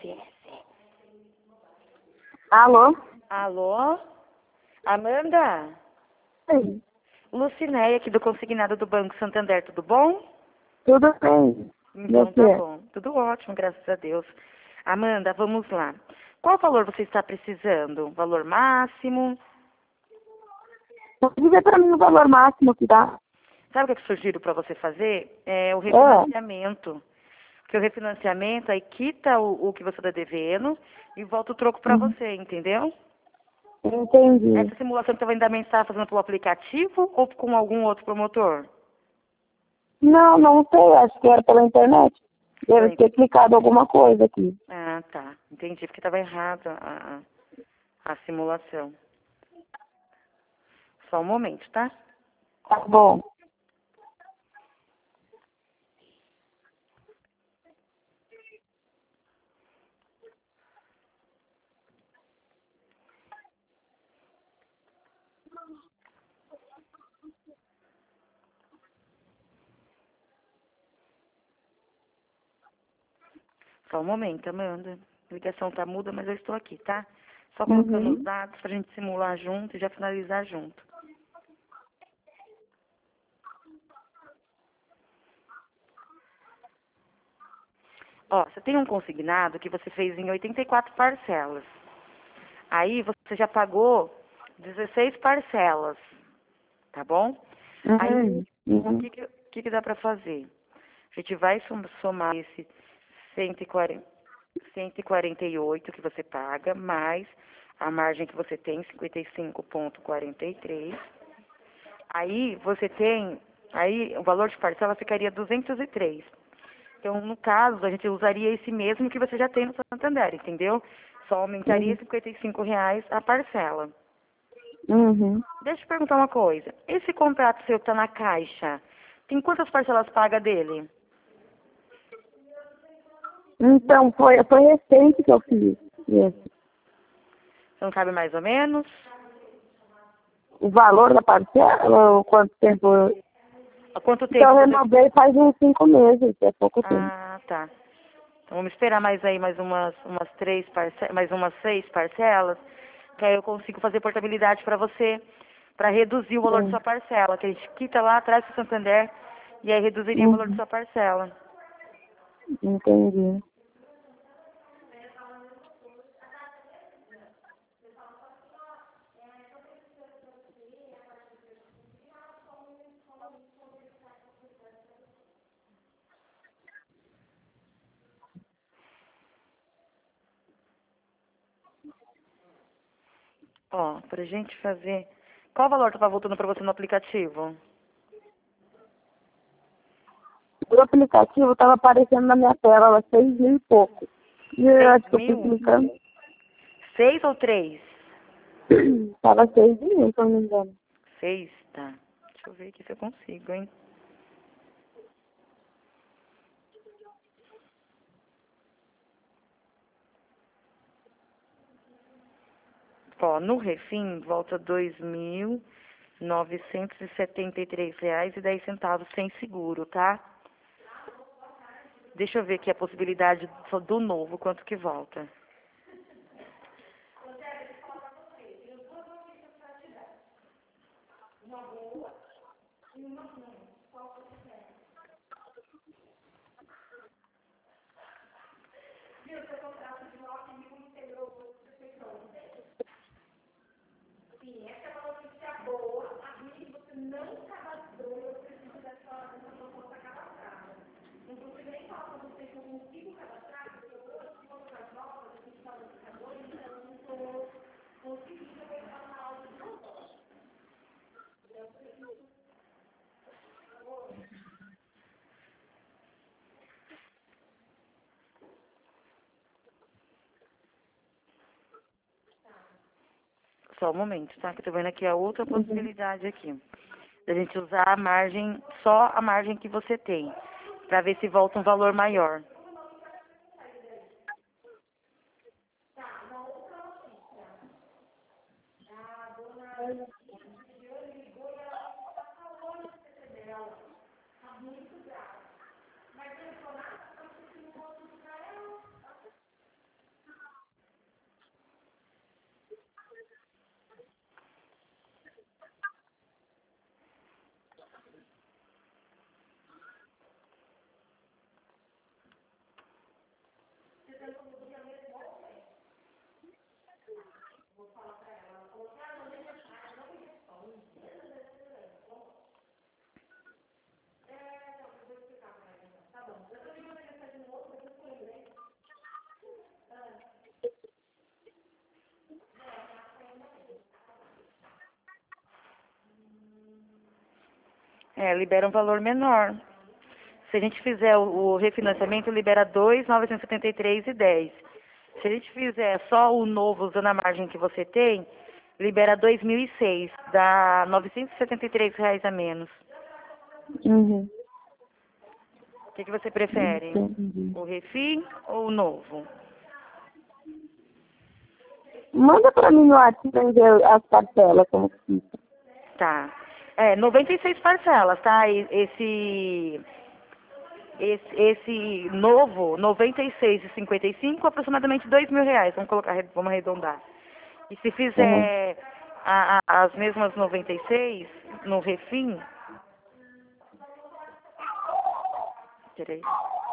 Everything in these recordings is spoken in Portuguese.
Alô? Alô? Amanda? Sim. Lucinéia aqui do Consignado do Banco Santander, tudo bom? Tudo bem. Então tá bom. Tudo ótimo, graças a Deus. Amanda, vamos lá. Qual valor você está precisando? Valor máximo? Pode dizer para mim o valor máximo que dá? Sabe o que eu sugiro para você fazer? É o refinanciamento. Porque o refinanciamento aí quita o que você está devendo e volta o troco para você, entendeu? Entendi. Essa simulação que você ainda está fazendo pelo aplicativo ou com algum outro promotor? Não sei, acho que era pela internet. Deve ter clicado alguma coisa aqui. Ah, tá. Entendi, porque estava errada a simulação. Só um momento, tá? Tá bom. Só um momento, Amanda. A ligação tá muda, mas eu estou aqui, tá? Só colocando os dados pra gente simular junto e já finalizar junto. Ó, você tem um consignado que você fez em 84 parcelas. Aí você já pagou 16 parcelas, tá bom? Aí, o que dá pra fazer? A gente vai somar esse 140, 148 que você paga, mais a margem que você tem, 55,43. Aí você tem, aí o valor de parcela ficaria 203. Então, no caso, a gente usaria esse mesmo que você já tem no Santander, entendeu? Só aumentaria R$ 55 a parcela. Deixa eu te perguntar uma coisa. Esse contrato seu que tá na caixa, tem quantas parcelas paga dele? Então, foi recente que eu fiz isso. Você não sabe mais ou menos? O valor da parcela, ou quanto tempo? Há quanto tempo? Então, eu renovei faz uns 5 meses, é pouco tempo. Ah, tá. Então, vamos esperar mais aí, mais umas 6 parcelas, que aí eu consigo fazer portabilidade para você, para reduzir o valor de sua parcela, que a gente quita lá atrás do Santander, e aí reduziria o valor de sua parcela. Entendi. Ó, pra gente fazer... Qual valor estava voltando para você no aplicativo? O aplicativo estava aparecendo na minha tela, 6.000 e pouco. E eu acho que eu fui clicando. 6 ou 3? Estava 6.000, se eu não me engano. 6? Tá. Deixa eu ver aqui se eu consigo, hein? Ó, no Refim, volta R$ 2.973,10 sem seguro, tá? Deixa eu ver aqui a possibilidade do novo, quanto que volta. Só um momento, tá? Que eu tô vendo aqui a outra possibilidade aqui. Da gente usar a margem, só a margem que você tem, pra ver se volta um valor maior. Libera um valor menor. Se a gente fizer o refinanciamento, libera 2.973,10. Se a gente fizer só o novo usando a margem que você tem, libera 2.006, dá R$ 973 a menos. Uhum. O que você prefere? Entendi. O refim ou o novo? Manda pra mim no WhatsApp pra eu ver as parcelas, como que fica. Tá. 96 parcelas, tá? Esse novo, 96,55, aproximadamente R$ 2.000. Vamos arredondar. E se Uhum. fizer as mesmas 96 no refim, peraí.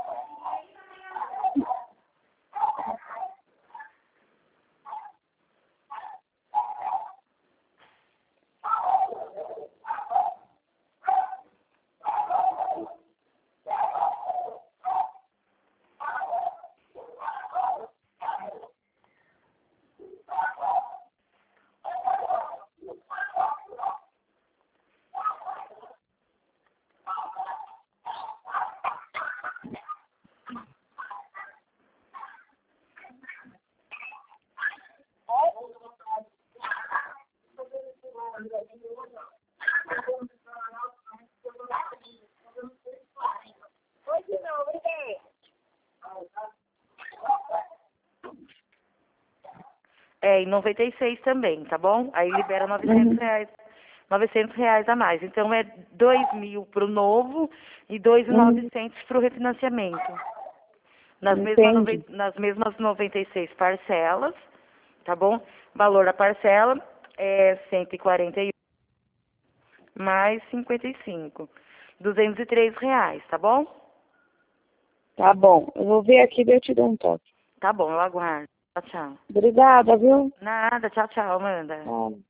Em 96 também, tá bom? Aí libera R$ 900, R$ 900 a mais. Então é 2.000 pro novo e 2.900 pro refinanciamento. Entendi. Nas mesmas 96 parcelas, tá bom? Valor da parcela é 141 mais 55. R$ 203, tá bom? Tá bom. Eu vou ver aqui e eu te dou um toque. Tá bom, eu aguardo. Tchau, tchau. Obrigada, viu? Nada, tchau, tchau, Amanda. Tchau.